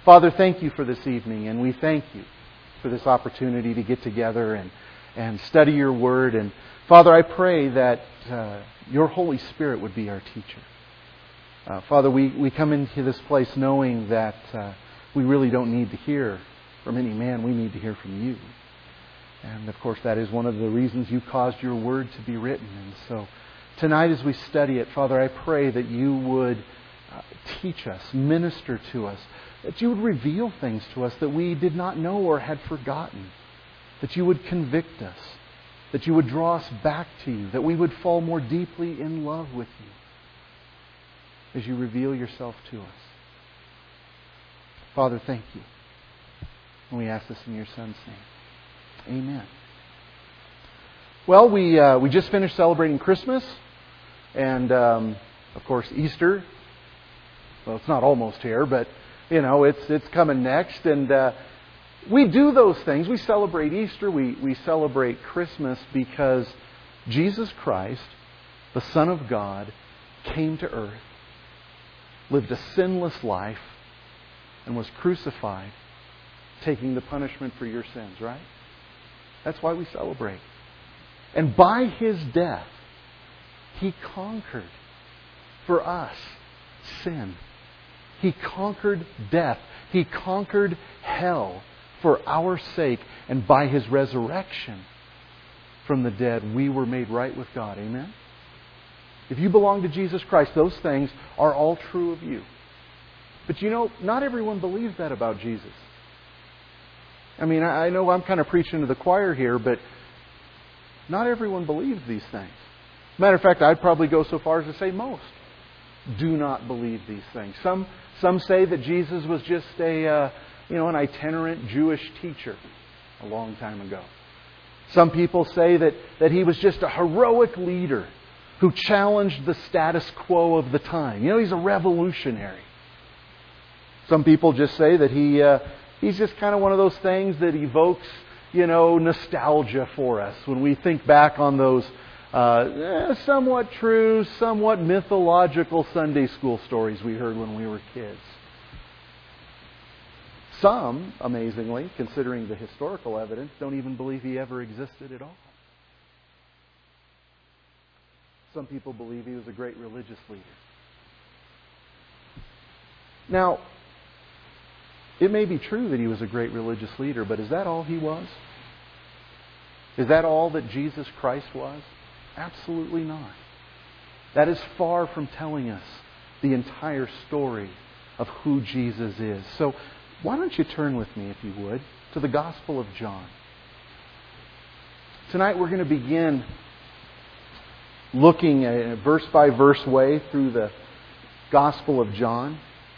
Father, thank you for this evening, and we thank you for this opportunity to get together and study your Word. And Father, I pray that your Holy Spirit would be our teacher. Father, we come into this place knowing that we really don't need to hear from any man. We need to hear from you. And of course, that is one of the reasons you caused your Word to be written. And so tonight as we study it, Father, I pray that you would teach us, minister to us, that you would reveal things to us that we did not know or had forgotten, that you would convict us, that you would draw us back to you, that we would fall more deeply in love with you as you reveal yourself to us. Father, thank you. And we ask this in your Son's name. Amen. Well, we just finished celebrating Christmas and, of course, Easter. Well, it's not almost here, but, it's coming next. And we do those things. We celebrate Easter. We celebrate Christmas because Jesus Christ, the Son of God, came to earth, lived a sinless life, and was crucified, taking the punishment for your sins, right? That's why we celebrate. And by His death, He conquered for us sin. He conquered death. He conquered hell for our sake. And by His resurrection from the dead, we were made right with God. Amen? If you belong to Jesus Christ, those things are all true of you. But not everyone believes that about Jesus. I mean, I know I'm kind of preaching to the choir here, but not everyone believes these things. Matter of fact, I'd probably go so far as to say most do not believe these things. Some say that Jesus was just an itinerant Jewish teacher a long time ago. Some people say that He was just a heroic leader who challenged the status quo of the time. He's a revolutionary. Some people just say that he's just kind of one of those things that evokes, nostalgia for us when we think back on those somewhat true, somewhat mythological Sunday school stories we heard when we were kids. Some, amazingly, considering the historical evidence, don't even believe He ever existed at all. Some people believe He was a great religious leader. Now, it may be true that He was a great religious leader, but is that all He was? Is that all that Jesus Christ was? Absolutely not. That is far from telling us the entire story of who Jesus is. So, why don't you turn with me, if you would, to the Gospel of John. Tonight we're going to begin looking at a verse-by-verse way through the Gospel of John.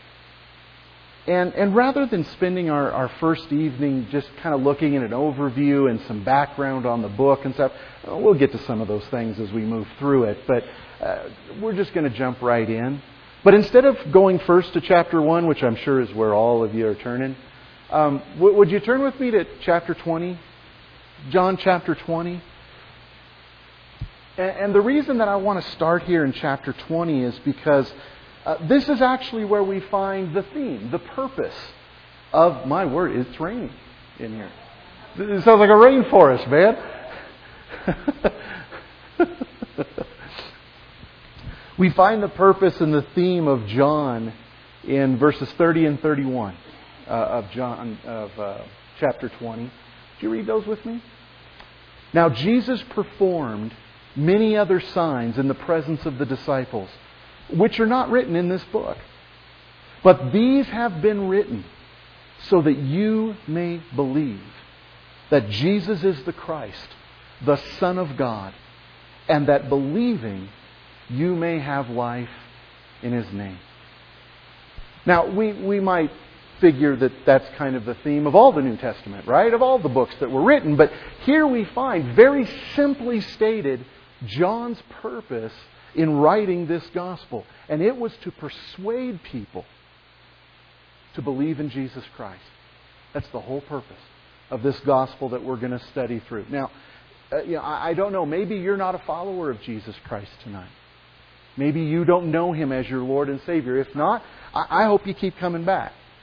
And rather than spending our first evening just kind of looking at an overview and some background on the book and stuff, we'll get to some of those things as we move through it, but we're just going to jump right in. But instead of going first to chapter 1, which I'm sure is where all of you are turning, would you turn with me to chapter 20? John chapter 20. And the reason that I want to start here in chapter 20 is because this is actually where we find the theme, the purpose of, my word, it's raining in here. It sounds like a rainforest, man. We find the purpose and the theme of John in verses 30 and 31 of chapter 20. Did you read those with me? Now Jesus performed many other signs in the presence of the disciples, which are not written in this book. But these have been written so that you may believe that Jesus is the Christ, the Son of God, and that believing you may have life in His name. Now, we might figure that that's kind of the theme of all the New Testament, right? Of all the books that were written. But here we find, very simply stated, John's purpose in writing this gospel. And it was to persuade people to believe in Jesus Christ. That's the whole purpose of this gospel that we're going to study through. Now, I don't know. Maybe you're not a follower of Jesus Christ tonight. Maybe you don't know Him as your Lord and Savior. If not, I hope you keep coming back.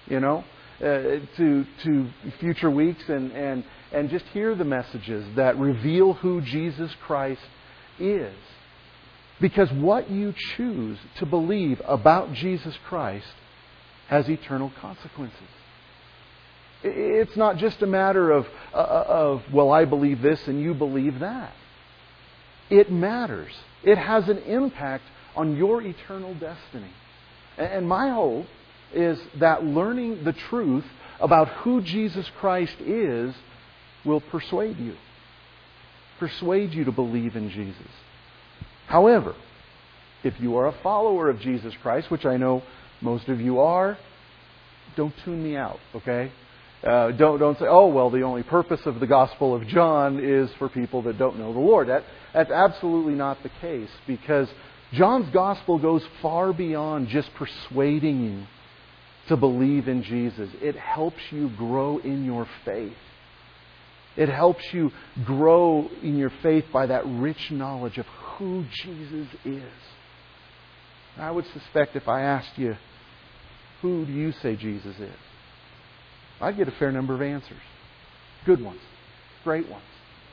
to future weeks and just hear the messages that reveal who Jesus Christ is. Because what you choose to believe about Jesus Christ has eternal consequences. It's not just a matter of well, I believe this and you believe that. It matters. It has an impact on your eternal destiny. And my hope is that learning the truth about who Jesus Christ is will persuade you. Persuade you to believe in Jesus. However, if you are a follower of Jesus Christ, which I know most of you are, don't tune me out, okay? Don't say, oh, well, the only purpose of the Gospel of John is for people that don't know the Lord. That's absolutely not the case, because John's Gospel goes far beyond just persuading you to believe in Jesus. It helps you grow in your faith. It helps you grow in your faith by that rich knowledge of who Jesus is. I would suspect if I asked you, who do you say Jesus is? I'd get a fair number of answers. Good ones. Great ones.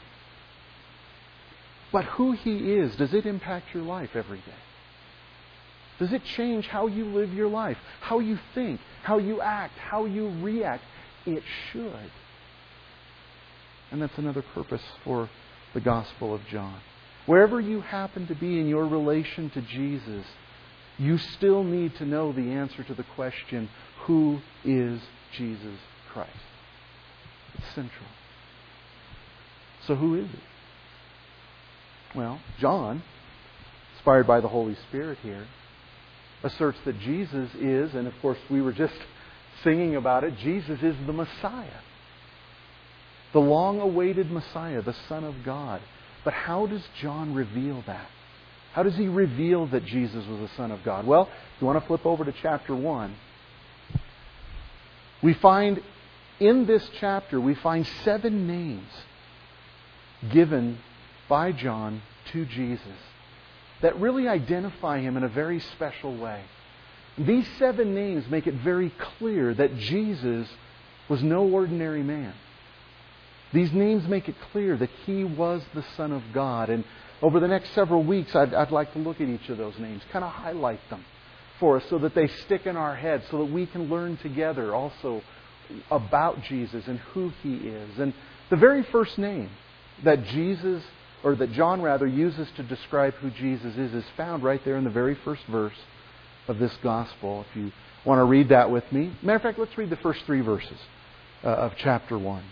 But who He is, does it impact your life every day? Does it change how you live your life? How you think? How you act? How you react? It should. And that's another purpose for the Gospel of John. Wherever you happen to be in your relation to Jesus, you still need to know the answer to the question, who is Jesus Christ? It's central. So who is He? Well, John, inspired by the Holy Spirit here, asserts that Jesus is, and of course we were just singing about it, Jesus is the Messiah. The long-awaited Messiah, the Son of God. But how does John reveal that? How does he reveal that Jesus was the Son of God? Well, if you want to flip over to chapter 1, we find in this chapter, we find 7 names given by John to Jesus that really identify Him in a very special way. These 7 names make it very clear that Jesus was no ordinary man. These names make it clear that He was the Son of God. And over the next several weeks, I'd like to look at each of those names, kind of highlight them for us so that they stick in our heads, so that we can learn together also about Jesus and who He is. And the very first name that John uses to describe who Jesus is found right there in the very first verse of this Gospel. If you want to read that with me. Matter of fact, let's read the first 3 verses of chapter 1.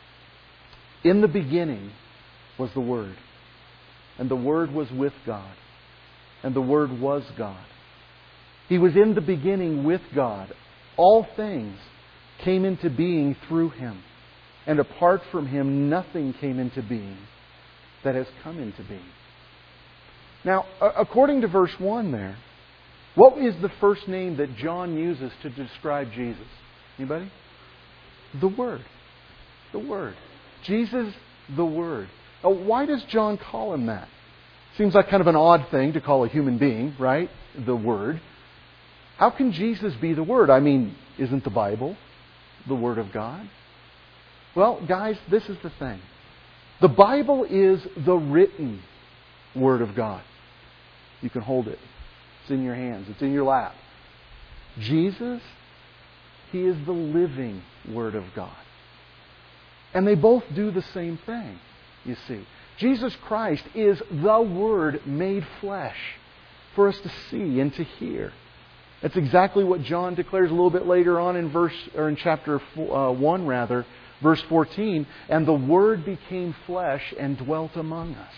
In the beginning was the Word, and the Word was with God, and the Word was God. He was in the beginning with God. All things came into being through Him, and apart from Him nothing came into being that has come into being. Now, according to verse 1 there, what is the first name that John uses to describe Jesus? Anybody? The Word. The Word. Jesus, the Word. Now, why does John call Him that? Seems like kind of an odd thing to call a human being, right? The Word. How can Jesus be the Word? I mean, isn't the Bible the Word of God? Well, guys, this is the thing. The Bible is the written Word of God. You can hold it. It's in your hands. It's in your lap. Jesus, He is the living Word of God. And they both do the same thing, you see. Jesus Christ is the Word made flesh for us to see and to hear. That's exactly what John declares a little bit later on in chapter 1, verse 14. And the Word became flesh and dwelt among us.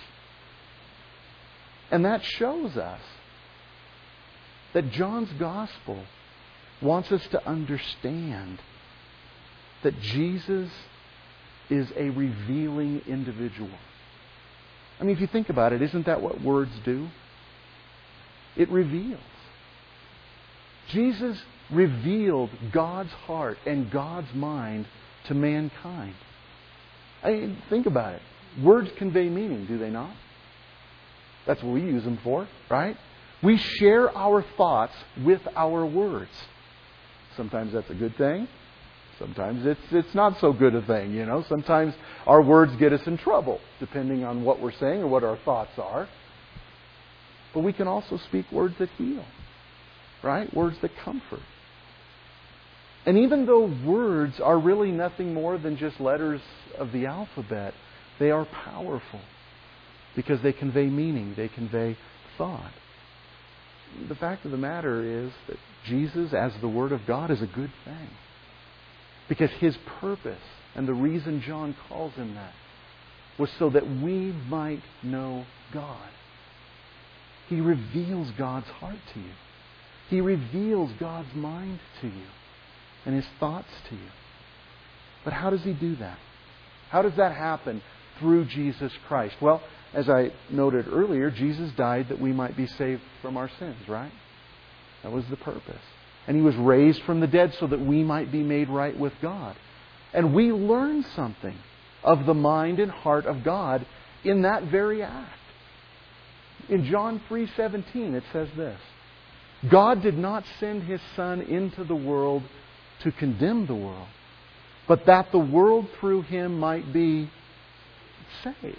And that shows us that John's Gospel wants us to understand that Jesus is a revealing individual. I mean, if you think about it, isn't that what words do? It reveals. Jesus revealed God's heart and God's mind to mankind. I mean, think about it. Words convey meaning, do they not? That's what we use them for, right? We share our thoughts with our words. Sometimes that's a good thing. Sometimes it's not so good a thing, you know. Sometimes our words get us in trouble, depending on what we're saying or what our thoughts are. But we can also speak words that heal, right? Words that comfort. And even though words are really nothing more than just letters of the alphabet, they are powerful because they convey meaning, they convey thought. The fact of the matter is that Jesus, as the Word of God, is a good thing. Because His purpose, and the reason John calls Him that, was so that we might know God. He reveals God's heart to you. He reveals God's mind to you and His thoughts to you. But how does He do that? How does that happen through Jesus Christ? Well, as I noted earlier, Jesus died that we might be saved from our sins, right? That was the purpose. And He was raised from the dead so that we might be made right with God. And we learn something of the mind and heart of God in that very act. In John 3:17 it says this: God did not send His Son into the world to condemn the world, but that the world through Him might be saved.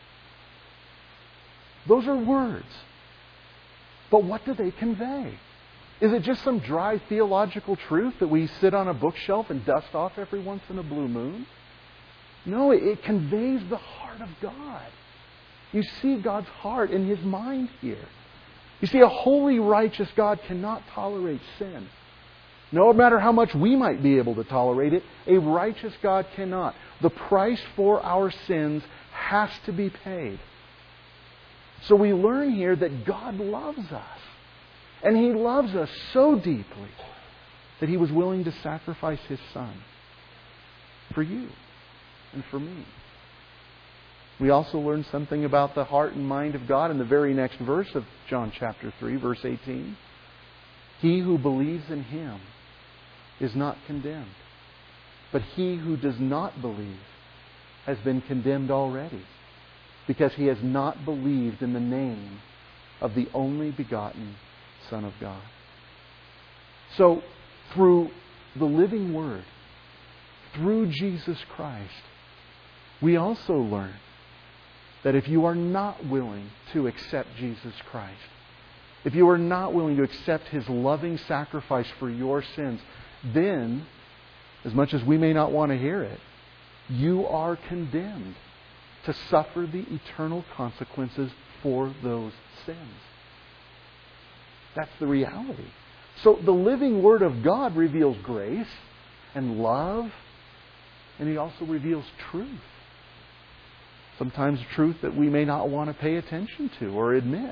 Those are words. But what do they convey? Is it just some dry theological truth that we sit on a bookshelf and dust off every once in a blue moon? No, it conveys the heart of God. You see God's heart and His mind here. You see, a holy, righteous God cannot tolerate sin. No matter how much we might be able to tolerate it, a righteous God cannot. The price for our sins has to be paid. So we learn here that God loves us. And He loves us so deeply that He was willing to sacrifice His Son for you and for me. We also learn something about the heart and mind of God in the very next verse of John chapter 3, verse 18. He who believes in Him is not condemned, but he who does not believe has been condemned already, because he has not believed in the name of the only begotten Son of God. So, through the living Word, through Jesus Christ, we also learn that if you are not willing to accept Jesus Christ, if you are not willing to accept His loving sacrifice for your sins, then, as much as we may not want to hear it, you are condemned to suffer the eternal consequences for those sins. That's the reality. So the living Word of God reveals grace and love, and He also reveals truth. Sometimes truth that we may not want to pay attention to or admit.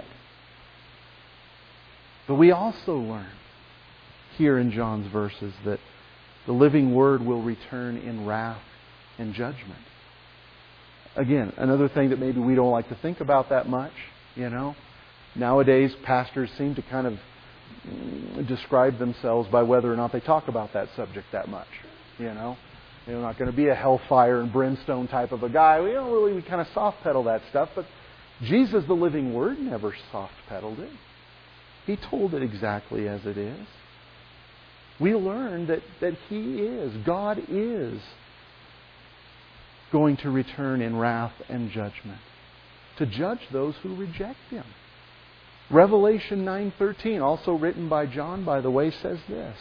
But we also learn here in John's verses that the living Word will return in wrath and judgment. Again, another thing that maybe we don't like to think about that much, you know. Nowadays, pastors seem to kind of describe themselves by whether or not they talk about that subject that much, you know. You're not going to be a hellfire and brimstone type of a guy. We kind of soft pedal that stuff. But Jesus, the living Word, never soft pedaled it. He told it exactly as it is. We learn that God is going to return in wrath and judgment to judge those who reject Him. Revelation 9:13, also written by John, by the way, says this: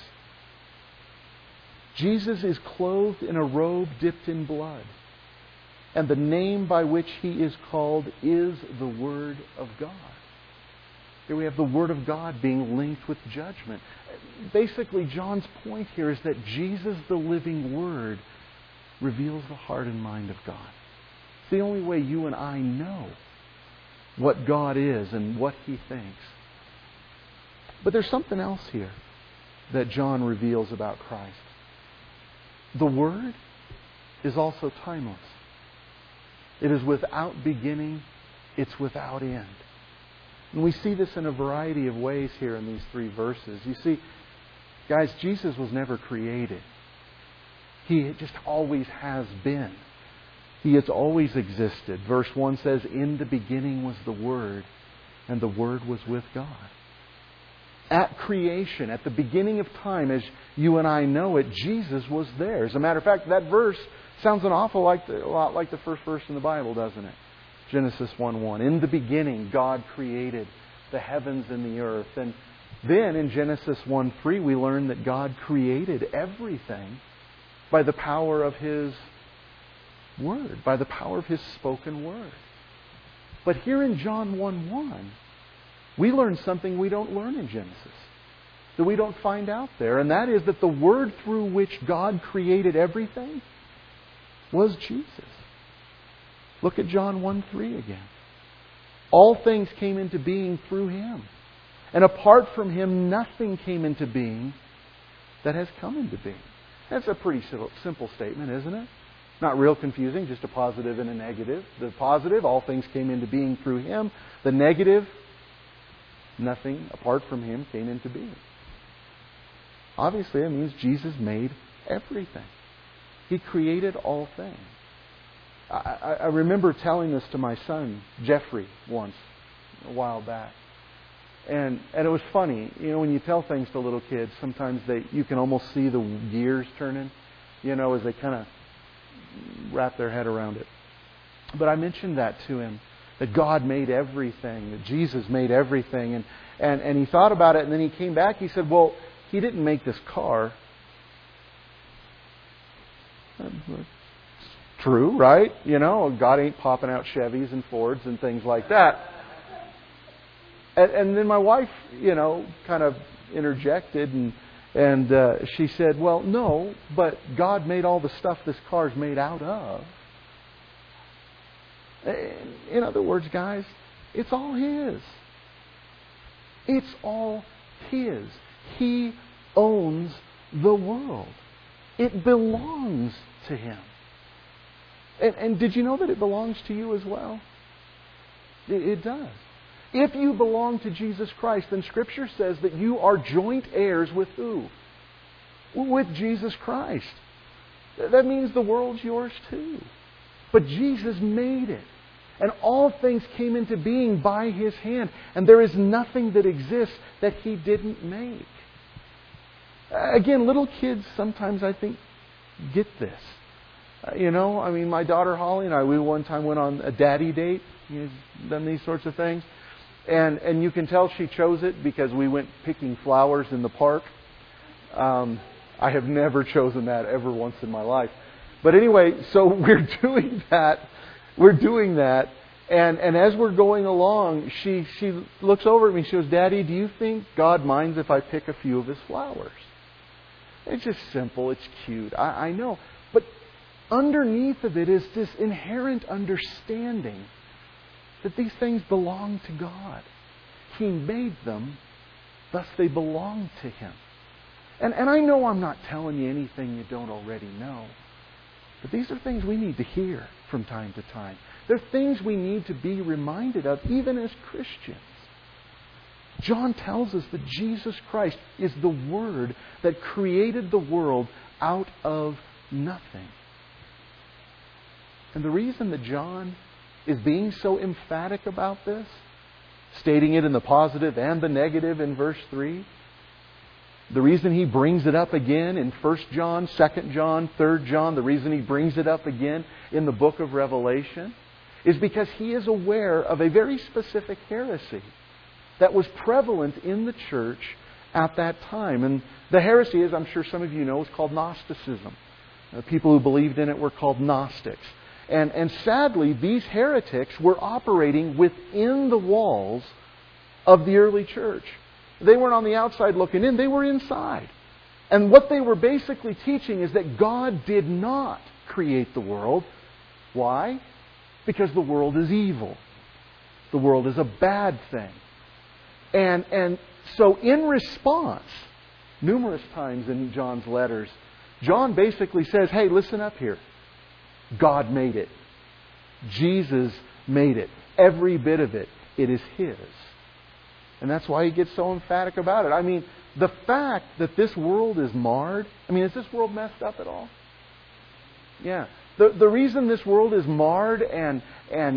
Jesus is clothed in a robe dipped in blood, and the name by which He is called is the Word of God. Here we have the Word of God being linked with judgment. Basically, John's point here is that Jesus, the living Word, reveals the heart and mind of God. It's the only way you and I know what God is and what He thinks. But there's something else here that John reveals about Christ. The Word is also timeless. It is without beginning. It's without end. And we see this in a variety of ways here in these three verses. You see, guys, Jesus was never created. He just always has been. He has always existed. Verse 1 says, "In the beginning was the Word, and the Word was with God." At creation, at the beginning of time, as you and I know it, Jesus was there. As a matter of fact, that verse sounds an awful lot like the first verse in the Bible, doesn't it? Genesis 1:1. In the beginning, God created the heavens and the earth. And then in Genesis 1:3, we learn that God created everything by the power of His Word, by the power of His spoken Word. But here in John 1:1, we learn something we don't learn in Genesis, that we don't find out there, and that is that the Word through which God created everything was Jesus. Look at John 1:3 again. All things came into being through Him. And apart from Him, nothing came into being that has come into being. That's a pretty simple statement, isn't it? Not real confusing, just a positive and a negative. The positive, all things came into being through Him. The negative, nothing apart from Him came into being. Obviously, that means Jesus made everything. He created all things. I remember telling this to my son, Jeffrey, once, a while back. And it was funny. You know, when you tell things to little kids, sometimes you can almost see the gears turning, as they kind of wrap their head around it. But I mentioned that to him, that God made everything, that Jesus made everything. And he thought about it, and then he came back. He said, well, He didn't make this car. True, right? God ain't popping out Chevys and Fords and things like that. And then my wife, kind of interjected and she said, well, no, but God made all the stuff this car's made out of. In other words, guys, it's all His. It's all His. He owns the world. It belongs to Him. And did you know that it belongs to you as well? It does. If you belong to Jesus Christ, then Scripture says that you are joint heirs with who? With Jesus Christ. That means the world's yours too. But Jesus made it. And all things came into being by His hand. And there is nothing that exists that He didn't make. Again, little kids sometimes, I think, get this. My daughter Holly and I, we one time went on a daddy date. Done these sorts of things. And you can tell she chose it because we went picking flowers in the park. I have never chosen that ever once in my life. But anyway, so we're doing that. And as we're going along, she looks over at me and she goes, Daddy, do you think God minds if I pick a few of His flowers? It's just simple. It's cute. I know. But underneath of it is this inherent understanding that these things belong to God. He made them, thus they belong to Him. And I know I'm not telling you anything you don't already know. But these are things we need to hear from time to time. They're things we need to be reminded of, even as Christians. John tells us that Jesus Christ is the Word that created the world out of nothing. And the reason that John is being so emphatic about this, stating it in the positive and the negative in verse 3, the reason he brings it up again in 1 John, 2 John, 3 John, the reason he brings it up again in the book of Revelation, is because he is aware of a very specific heresy that was prevalent in the church at that time. And the heresy, as I'm sure some of you know, is called Gnosticism. People who believed in it were called Gnostics. And sadly, these heretics were operating within the walls of the early church. They weren't on the outside looking in, they were inside. And what they were basically teaching is that God did not create the world. Why? Because the world is evil. The world is a bad thing. And so in response, numerous times in John's letters, John basically says, hey, listen up here. God made it. Jesus made it. Every bit of it. It is His. And that's why he gets so emphatic about it. I mean, the fact that this world is marred. Is this world messed up at all? Yeah. The reason this world is marred and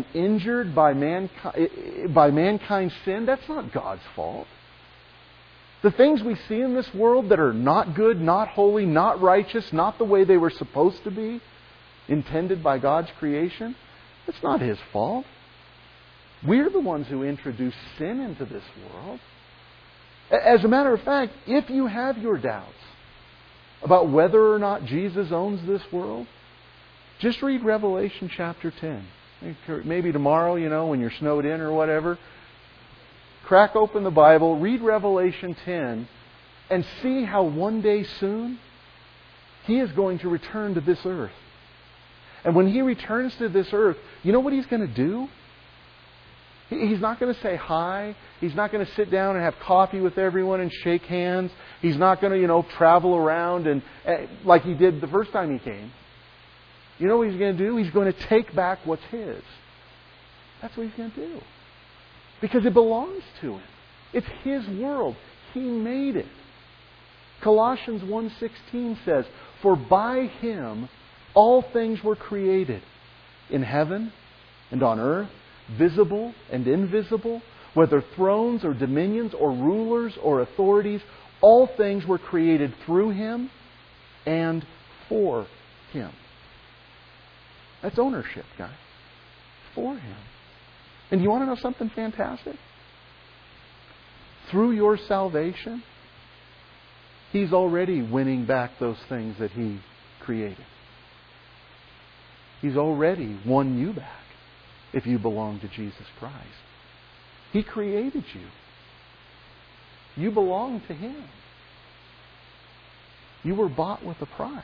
injured by mankind's sin, that's not God's fault. The things we see in this world that are not good, not holy, not righteous, not the way they were supposed to be, intended by God's creation, it's not His fault. We're the ones who introduced sin into this world. As a matter of fact, if you have your doubts about whether or not Jesus owns this world, just read Revelation chapter 10. Maybe tomorrow, when you're snowed in or whatever, crack open the Bible, read Revelation 10, and see how one day soon He is going to return to this earth. And when He returns to this earth, you know what He's going to do? He's not going to say hi. He's not going to sit down and have coffee with everyone and shake hands. He's not going to, travel around and like He did the first time He came. You know what He's going to do? He's going to take back what's His. That's what He's going to do. Because it belongs to Him. It's His world. He made it. Colossians 1:16 says, "For by Him all things were created, in heaven and on earth, visible and invisible, whether thrones or dominions or rulers or authorities, all things were created through Him and for Him." That's ownership, guys. For Him. And you want to know something fantastic? Through your salvation, He's already winning back those things that He created. He's already won you back if you belong to Jesus Christ. He created you. You belong to Him. You were bought with a price.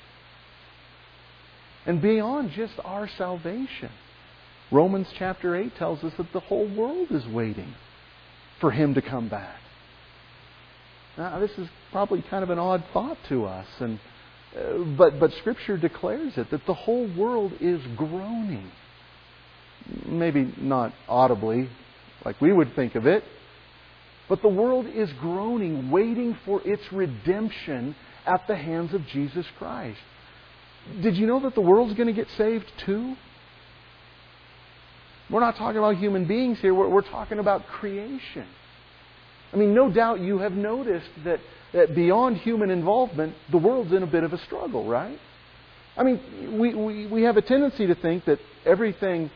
And beyond just our salvation, Romans chapter 8 tells us that the whole world is waiting for Him to come back. Now, this is probably kind of an odd thought to us, but Scripture declares it, that the whole world is groaning. Maybe not audibly, like we would think of it, but the world is groaning, waiting for its redemption at the hands of Jesus Christ. Did you know that the world's going to get saved too? We're not talking about human beings here. We're talking about creation. I mean, no doubt you have noticed that beyond human involvement, the world's in a bit of a struggle, right? I mean, we have a tendency to think that everything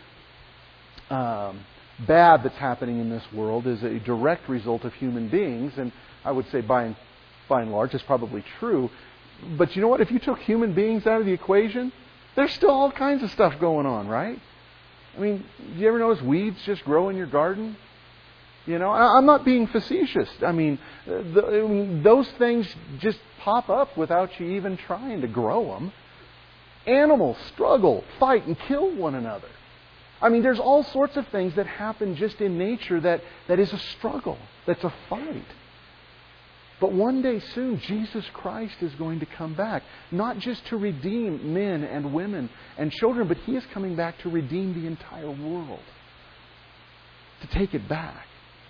bad that's happening in this world is a direct result of human beings, and I would say by and large it's probably true. But you know what? If you took human beings out of the equation, there's still all kinds of stuff going on, right? I mean, do you ever notice weeds just grow in your garden? I'm not being facetious. I mean, those things just pop up without you even trying to grow them. Animals struggle, fight, and kill one another. I mean, there's all sorts of things that happen just in nature that is a struggle, that's a fight. But one day soon, Jesus Christ is going to come back, not just to redeem men and women and children, but He is coming back to redeem the entire world, to take it back.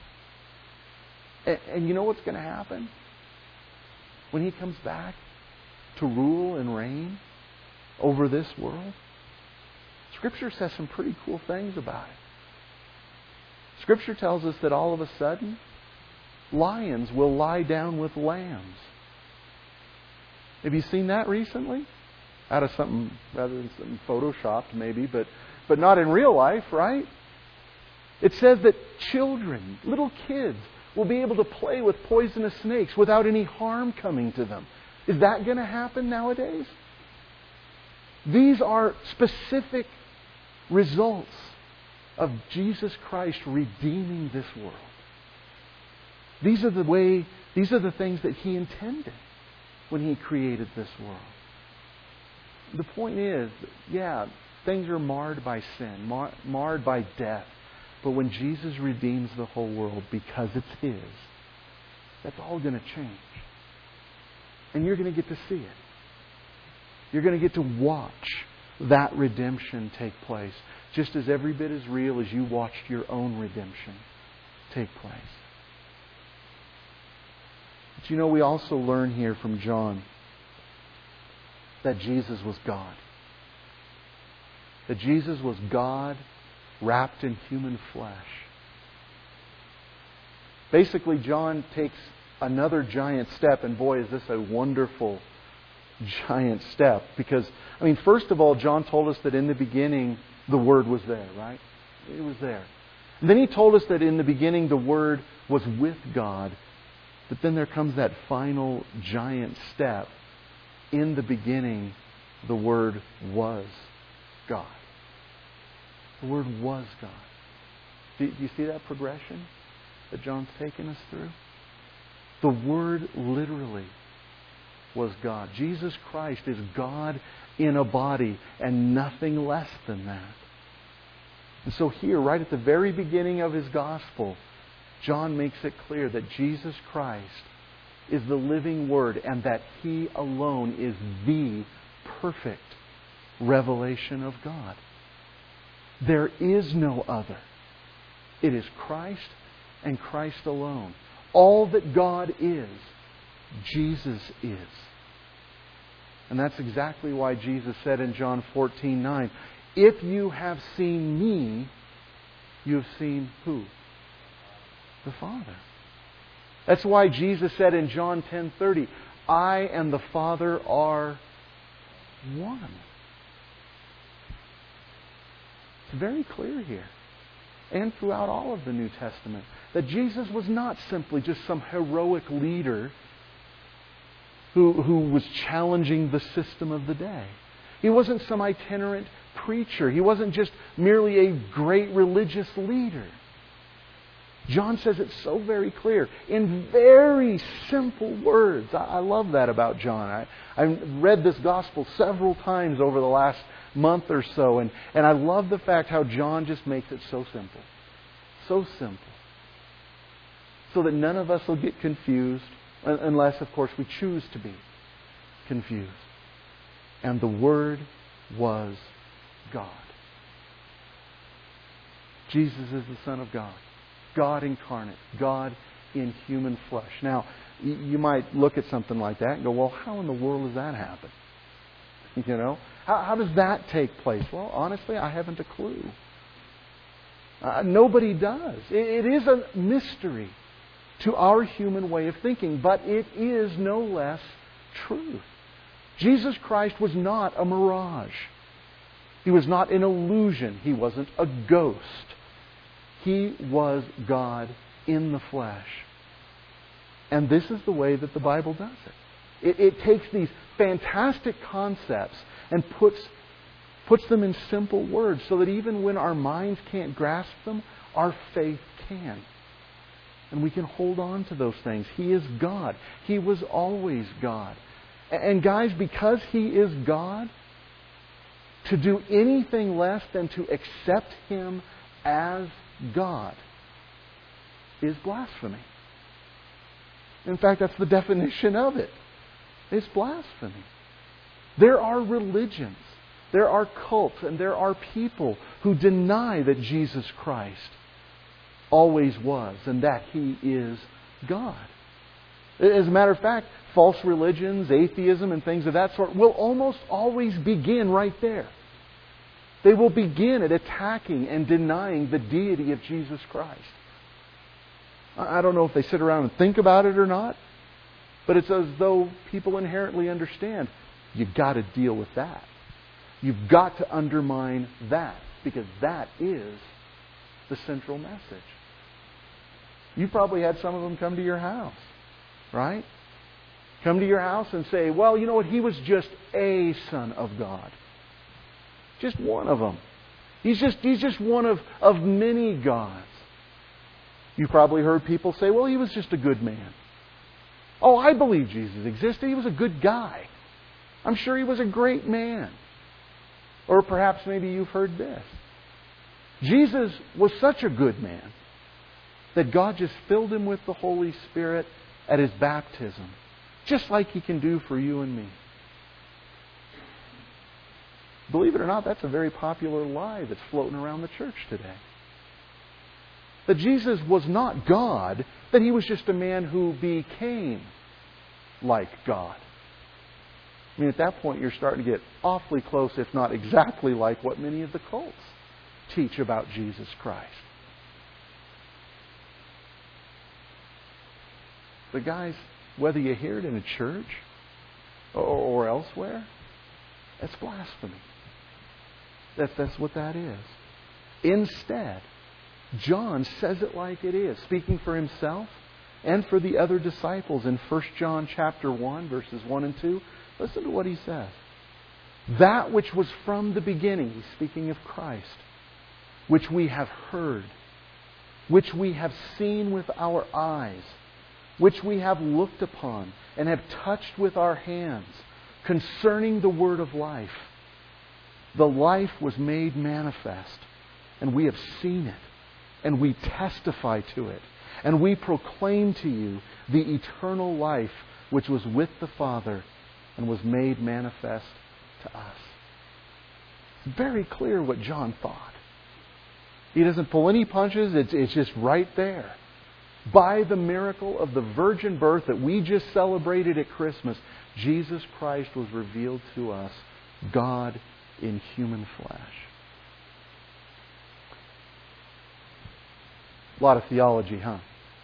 And you know what's going to happen? When He comes back to rule and reign over this world, Scripture says some pretty cool things about it. Scripture tells us that all of a sudden, lions will lie down with lambs. Have you seen that recently? Out of something, rather than something photoshopped maybe, but not in real life, right? It says that children, little kids, will be able to play with poisonous snakes without any harm coming to them. Is that going to happen nowadays? These are specific results of Jesus Christ redeeming this world. These are the things that He intended when He created this world. The point is, things are marred by sin, marred by death. But when Jesus redeems the whole world because it's His, that's all going to change. And you're going to get to see it. You're going to get to watch that redemption take place, just as every bit as real as you watched your own redemption take place. But we also learn here from John that Jesus was God. That Jesus was God wrapped in human flesh. Basically, John takes another giant step. And boy, is this a wonderful giant step. Because, first of all, John told us that in the beginning the Word was there, right? It was there. And then he told us that in the beginning the Word was with God. But then there comes that final giant step. In the beginning, the Word was God. The Word was God. Do you see that progression that John's taken us through? The Word literally was God. Jesus Christ is God in a body and nothing less than that. And so here, right at the very beginning of his gospel, John makes it clear that Jesus Christ is the living Word and that He alone is the perfect revelation of God. There is no other. It is Christ and Christ alone. All that God is, Jesus is. And that's exactly why Jesus said in John 14:9, "If you have seen me, you have seen" who? The Father. That's why Jesus said in John 10:30, "I and the Father are one." It's very clear here, and throughout all of the New Testament, that Jesus was not simply just some heroic leader who was challenging the system of the day. He wasn't some itinerant preacher. He wasn't just merely a great religious leader. John says it so very clear, in very simple words. I love that about John. I've read this gospel several times over the last month or so, and I love the fact how John just makes it so simple. So simple. So that none of us will get confused, unless, of course, we choose to be confused. And the Word was God. Jesus is the Son of God. God incarnate. God in human flesh. Now, you might look at something like that and go, well, how in the world does that happen? You know? How does that take place? Well, honestly, I haven't a clue. Nobody does. It is a mystery to our human way of thinking, but it is no less truth. Jesus Christ was not a mirage. He was not an illusion. He wasn't a ghost. He was God in the flesh. And this is the way that the Bible does it. It takes these fantastic concepts and puts them in simple words so that even when our minds can't grasp them, our faith can. And we can hold on to those things. He is God. He was always God. And guys, because He is God, to do anything less than to accept Him as God is blasphemy. In fact, that's the definition of it. It's blasphemy. There are religions, there are cults, and there are people who deny that Jesus Christ always was and that He is God. As a matter of fact, false religions, atheism, and things of that sort will almost always begin right there. They will begin at attacking and denying the deity of Jesus Christ. I don't know if they sit around and think about it or not, but it's as though people inherently understand, you've got to deal with that. You've got to undermine that, because that is the central message. You probably had some of them come to your house, right? Come to your house and say, well, you know what, He was just a Son of God. Just one of them. He's just one of many gods. You probably heard people say, well, He was just a good man. Oh, I believe Jesus existed. He was a good guy. I'm sure He was a great man. Or perhaps maybe you've heard this. Jesus was such a good man that God just filled Him with the Holy Spirit at His baptism, just like He can do for you and me. Believe it or not, that's a very popular lie that's floating around the church today. That Jesus was not God, that He was just a man who became like God. I mean, at that point, you're starting to get awfully close, if not exactly like what many of the cults teach about Jesus Christ. But guys, whether you hear it in a church or elsewhere, that's blasphemy. That's what that is. Instead, John says it like it is, speaking for himself and for the other disciples in 1 John chapter 1, verses 1 and 2. Listen to what he says. That which was from the beginning, he's speaking of Christ, which we have heard, which we have seen with our eyes, which we have looked upon and have touched with our hands, concerning the word of life. The life was made manifest, and we have seen it, and we testify to it, and we proclaim to you the eternal life which was with the Father and was made manifest to us. It's very clear what John thought. He doesn't pull any punches. It's just right there. By the miracle of the virgin birth that we just celebrated at Christmas, Jesus Christ was revealed to us, God in human flesh. A lot of theology, huh?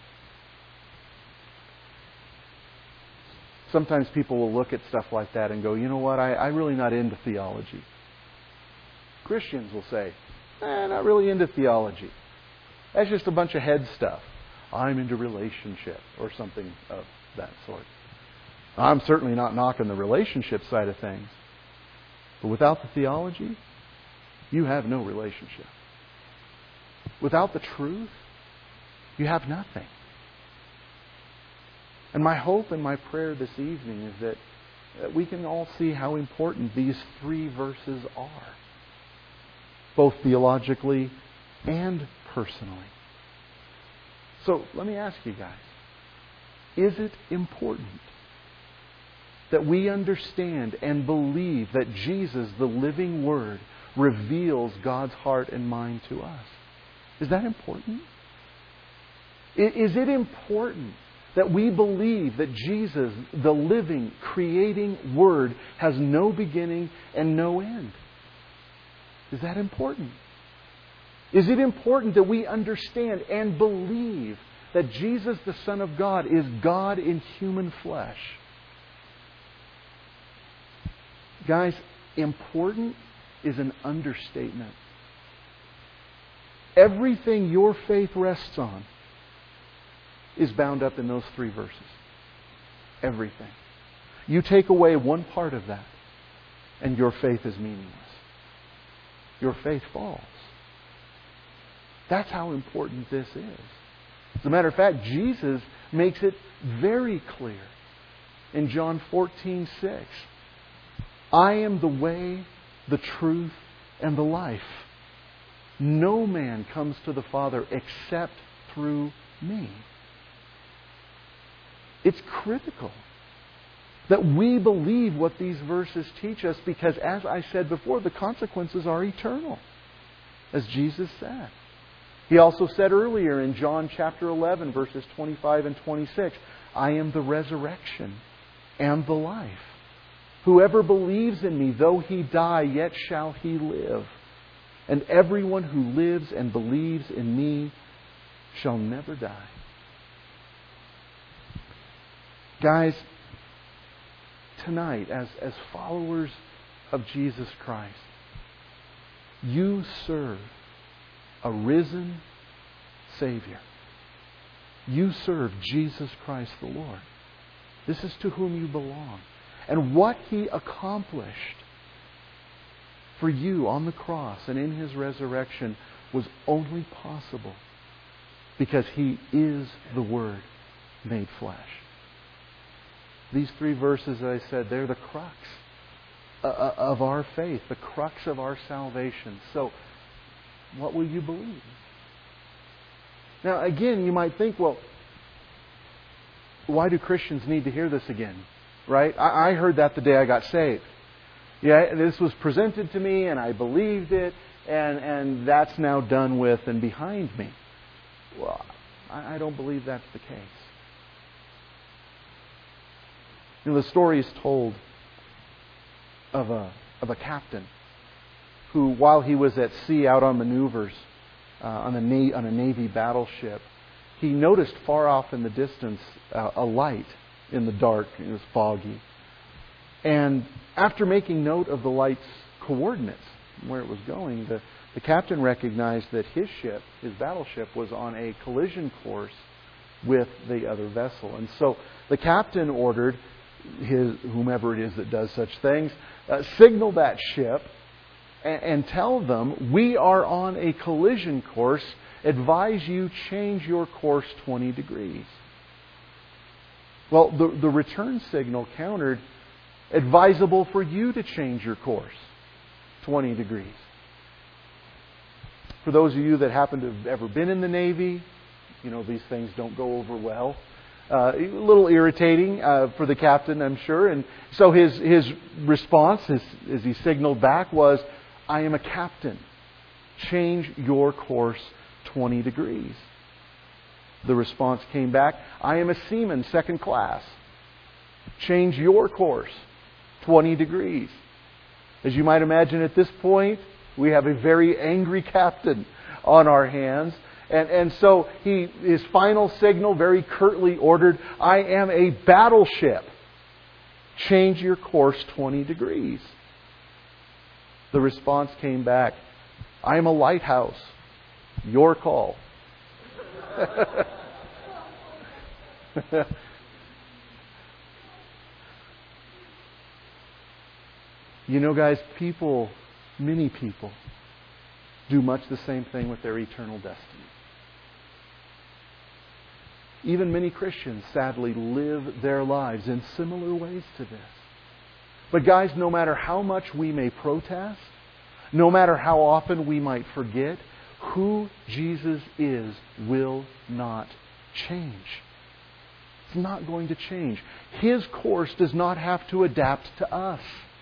Sometimes people will look at stuff like that and go, you know what, I'm really not into theology. Christians will say, not really into theology. That's just a bunch of head stuff. I'm into relationship or something of that sort. I'm certainly not knocking the relationship side of things. But without the theology, you have no relationship. Without the truth, you have nothing. And my hope and my prayer this evening is that we can all see how important these three verses are, both theologically and personally. So let me ask you guys, is it important that we understand and believe that Jesus, the living Word, reveals God's heart and mind to us? Is that important? Is it important that we believe that Jesus, the living, creating Word, has no beginning and no end? Is that important? Is it important that we understand and believe that Jesus, the Son of God, is God in human flesh? Guys, important is an understatement. Everything your faith rests on is bound up in those three verses. Everything. You take away one part of that, and your faith is meaningless. Your faith falls. That's how important this is. As a matter of fact, Jesus makes it very clear in John 14:6. I am the way, the truth, and the life. No man comes to the Father except through me. It's critical that we believe what these verses teach us because, as I said before, the consequences are eternal, as Jesus said. He also said earlier in John chapter 11, verses 25 and 26, I am the resurrection and the life. Whoever believes in me, though he die, yet shall he live. And everyone who lives and believes in me shall never die. Guys, tonight, as followers of Jesus Christ, you serve a risen Savior. You serve Jesus Christ the Lord. This is to whom you belong. And what He accomplished for you on the cross and in His resurrection was only possible because He is the Word made flesh. These three verses, as I said, they're the crux of our faith, the crux of our salvation. So, what will you believe? Now, again, you might think, well, why do Christians need to hear this again? Right? I heard that the day I got saved. Yeah, this was presented to me and I believed it, and that's now done with and behind me. Well, I don't believe that's the case. You know, the story is told of a captain who, while he was at sea out on maneuvers on a Navy battleship, he noticed far off in the distance a light in the dark. It was foggy. And after making note of the light's coordinates, where it was going, the captain recognized that his ship, his battleship, was on a collision course with the other vessel. And so the captain ordered whomever it is that does such things, signal that ship and tell them, we are on a collision course. Advise you change your course 20 degrees. Well, the return signal countered, advisable for you to change your course 20 degrees. For those of you that happen to have ever been in the Navy, these things don't go over well. A little irritating for the captain, I'm sure. And so his response, as he signaled back, was, I am a captain. Change your course 20 degrees. The response came back, I am a seaman, second class. Change your course 20 degrees. As you might imagine at this point, we have a very angry captain on our hands. And so his final signal very curtly ordered, I am a battleship. Change your course 20 degrees. The response came back, I am a lighthouse. Your call. Guys, many people, do much the same thing with their eternal destiny. Even many Christians, sadly, live their lives in similar ways to this. But guys, no matter how much we may protest, no matter how often we might forget, who Jesus is will not change. It's not going to change. His course does not have to adapt to us.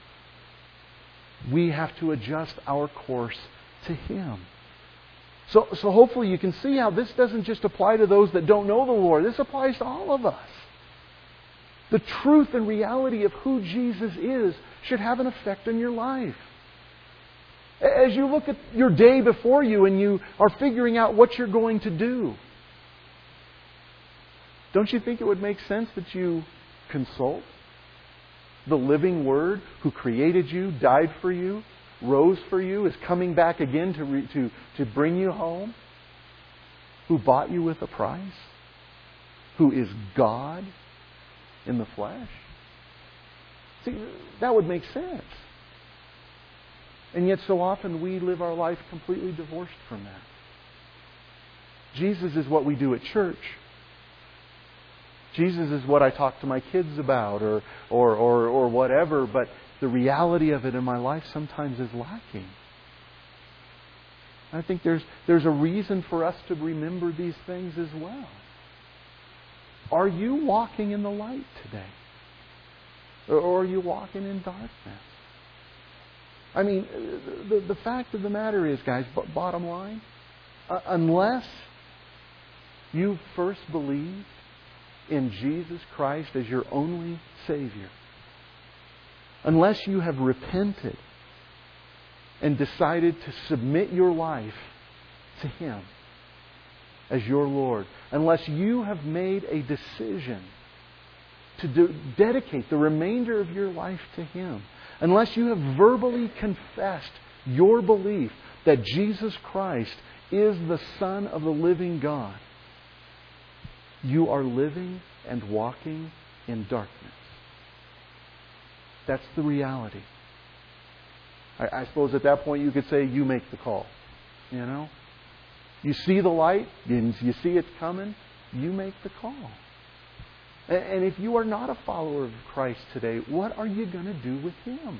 We have to adjust our course to Him. So hopefully you can see how this doesn't just apply to those that don't know the Lord. This applies to all of us. The truth and reality of who Jesus is should have an effect on your life. As you look at your day before you and you are figuring out what you're going to do, don't you think it would make sense that you consult the living Word who created you, died for you, rose for you, is coming back again to bring you home, who bought you with a price, who is God in the flesh? See, that would make sense. And yet so often we live our life completely divorced from that. Jesus is what we do at church. Jesus is what I talk to my kids about or whatever, but the reality of it in my life sometimes is lacking. I think there's a reason for us to remember these things as well. Are you walking in the light today? Or are you walking in darkness? I mean, the fact of the matter is, guys, bottom line, unless you first believed in Jesus Christ as your only Savior, unless you have repented and decided to submit your life to Him as your Lord, unless you have made a decision to dedicate the remainder of your life to Him, unless you have verbally confessed your belief that Jesus Christ is the Son of the living God, you are living and walking in darkness. That's the reality. I suppose at that point you could say, you make the call. You see the light, you see it's coming, you make the call. And if you are not a follower of Christ today, what are you going to do with Him?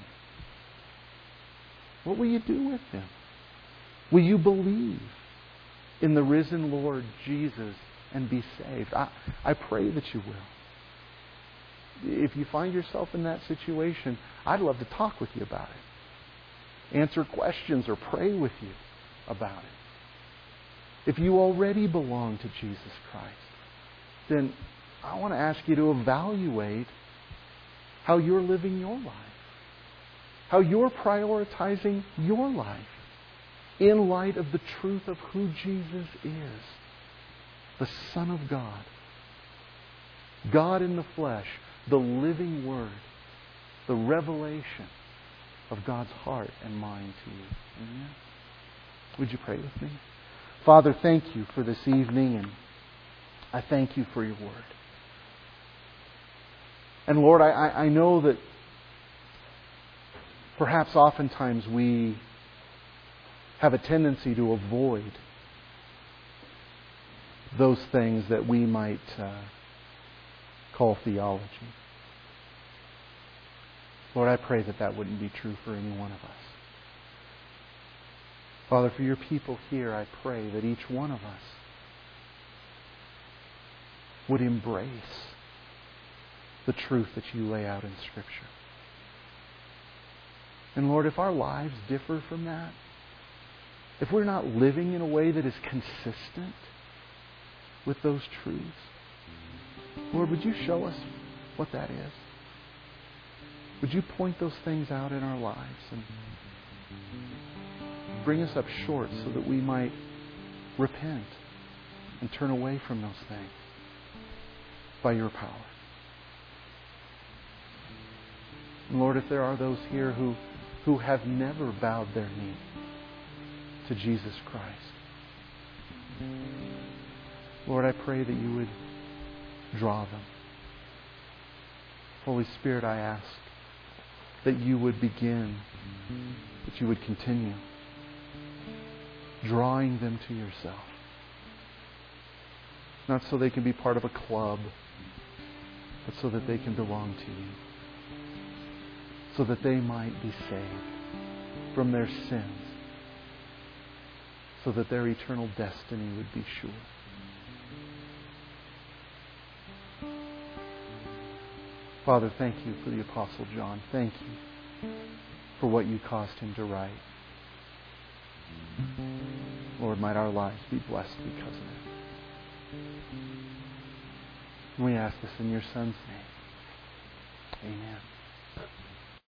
What will you do with Him? Will you believe in the risen Lord Jesus and be saved? I pray that you will. If you find yourself in that situation, I'd love to talk with you about it. Answer questions or pray with you about it. If you already belong to Jesus Christ, then I want to ask you to evaluate how you're living your life. How you're prioritizing your life in light of the truth of who Jesus is. the Son of God, God in the flesh, the living Word, the revelation of God's heart and mind to you. Amen. Would you pray with me? Father, thank you for this evening, and I thank you for your Word. And Lord, I know that perhaps oftentimes we have a tendency to avoid those things that we might call theology. Lord, I pray that that wouldn't be true for any one of us. Father, for your people here, I pray that each one of us would embrace the truth that you lay out in Scripture. And Lord, if our lives differ from that, if we're not living in a way that is consistent with those truths, Lord, would you show us what that is? Would you point those things out in our lives and bring us up short so that we might repent and turn away from those things by your power? And Lord, if there are those here who have never bowed their knee to Jesus Christ, Lord, I pray that you would draw them. Holy Spirit, I ask that you would begin, that you would continue drawing them to yourself. Not so they can be part of a club, but so that they can belong to you. So that they might be saved from their sins. So that their eternal destiny would be sure. Father, thank you for the Apostle John. Thank you for what you caused him to write. Lord, might our lives be blessed because of it. And we ask this in your Son's name. Amen.